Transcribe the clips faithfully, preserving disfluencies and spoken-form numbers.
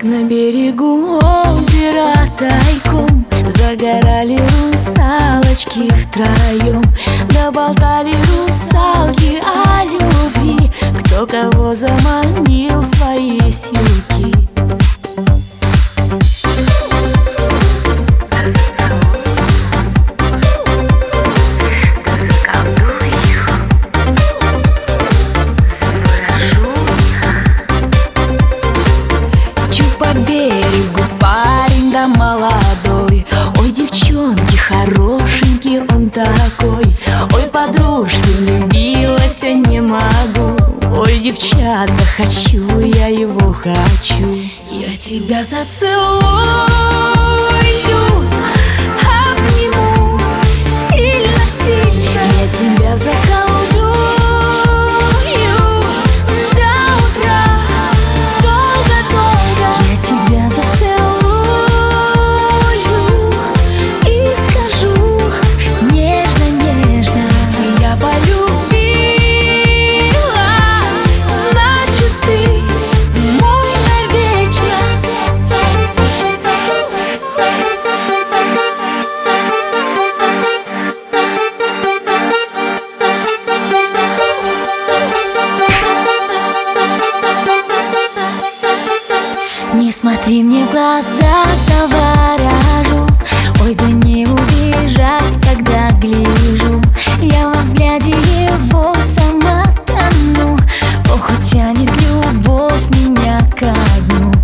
Как на берегу озера тайком загорали русалочки втроем, да болтали русалки о любви, кто кого заманил в свои силки. По берегу парень да молодой, ой, девчонки, хорошенький он такой. Ой, подружки, влюбилась, я не могу. Ой, девчата, хочу, я его хочу. Я тебя зацелую, обниму сильно-сильно. Я тебя заколдую до утра, долго-долго. Я тебя зацелую и скажу нежно-нежно: если я полюбила, значит ты мой навечно. Не смотри мне в глаза, заворожу. Ой, да не убежать, когда гляжу. Я во взгляде его сама тону. Ох, утянет любовь меня ко дну.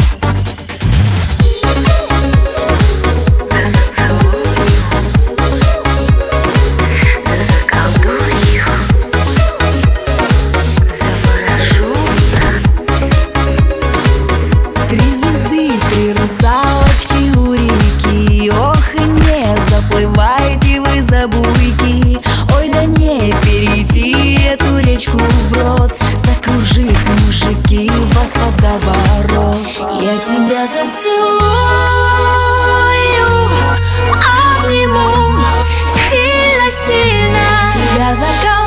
Три звезды, три русалочки у реки. Ох, и не заплывайте вы за буйки. Ой, да не перейти эту речку вброд, закружит мужики вас водоворот. Я тебя зацелую, обниму сильно-сильно. Тебя заколдую